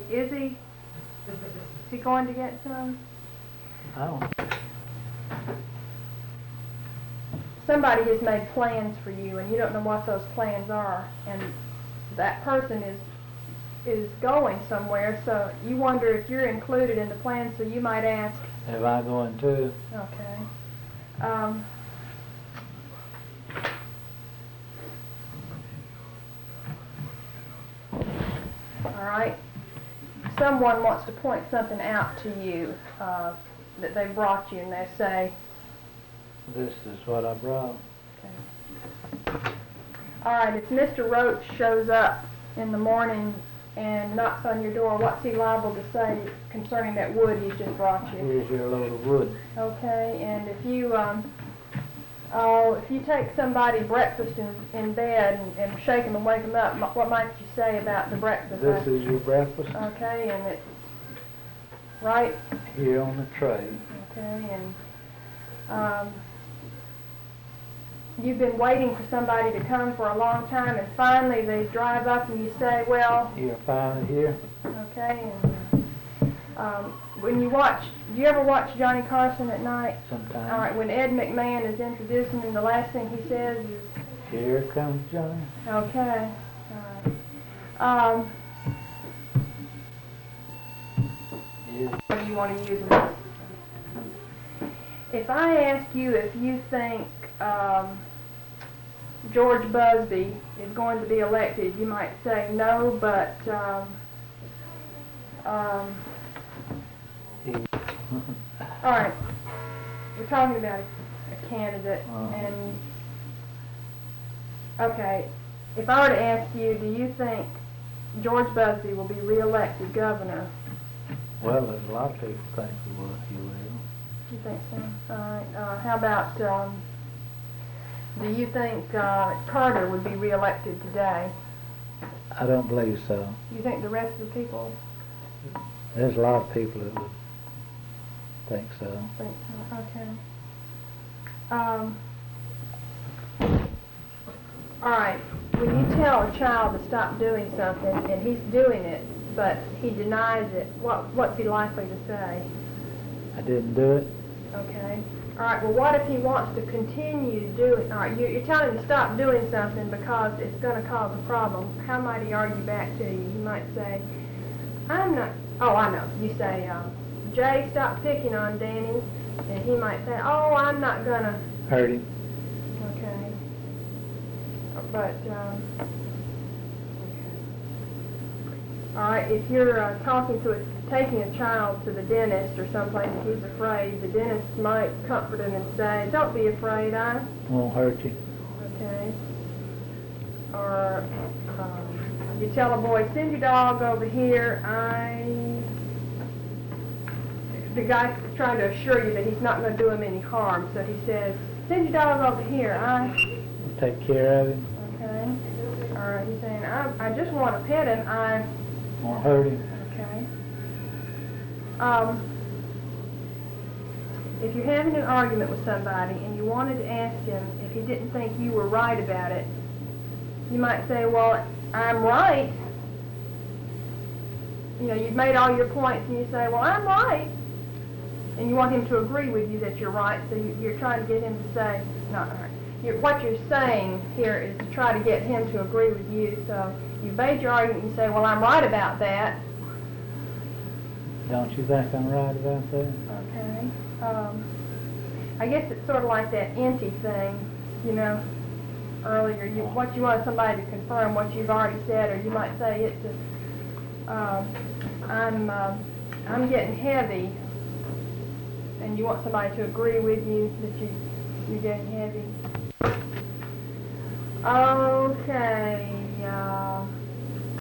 Is he? Is he going to get some? I don't. Somebody has made plans for you, and you don't know what those plans are, and that person is going somewhere, so you wonder if you're included in the plan, so you might ask. Am I going too? Okay. All right. Someone wants to point something out to you that they brought you, and they say, This is what I brought. okay. All right, if Mr. Roach shows up in the morning and knocks on your door, what's he liable to say concerning that wood he's just brought you? Here's your load of wood. Okay, and if you take somebody breakfast in bed and shake them and wake them up, what might you say about the breakfast? This is your breakfast. Okay, and it's right Here on the tray. Okay, and you've been waiting for somebody to come for a long time, and finally they drive up and you say, well... You're finally here. Okay, and when you watch, do you ever watch Johnny Carson at night? Sometimes. All right, when Ed McMahon is introducing him, the last thing he says is... Here comes Johnny. Okay, all right. What do you want to use this? If I ask you if you think George Busby is going to be elected, you might say no, but all right, we're talking about a candidate, and okay, if I were to ask you, do you think George Busby will be re-elected governor? Well, there's a lot of people think he will. You think so? All right. How about, do you think Carter would be re-elected today? I don't believe so. You think the rest of the people There's a lot of people that would think so. think so? Okay. All right. When you tell a child to stop doing something and he's doing it, but he denies it, what's he likely to say? I didn't do it. Okay. All right, well, what if he wants to continue doing, all right, you're telling him to stop doing something because it's going to cause a problem. How might he argue back to you? You might say, I'm not, oh, I know. You say, Jay, stop picking on Danny. And he might say, oh, I'm not going to. Hurt him. Okay. But, okay. All right, if you're taking a child to the dentist or someplace and he's afraid, the dentist might comfort him and say, don't be afraid, I won't hurt you. Okay. Or you tell a boy, send your dog over here, the guy's trying to assure you that he's not going to do him any harm, so he says, send your dog over here, take care of him. Okay. Or he's saying, I just want to pet him, won't hurt him. Okay. If you're having an argument with somebody and you wanted to ask him if he didn't think you were right about it, you might say, well, I'm right. You know, you've made all your points and you say, well, I'm right. And you want him to agree with you that you're right, so you're trying to get him to say, not right. What you're saying here is to try to get him to agree with you. So you've made your argument and you say, well, I'm right about that. Don't you think I'm right about that? Okay. I guess it's sort of like that empty thing, you know, earlier. What you want somebody to confirm what you've already said, or you might say it's I'm getting heavy, and you want somebody to agree with you that you're getting heavy. Okay.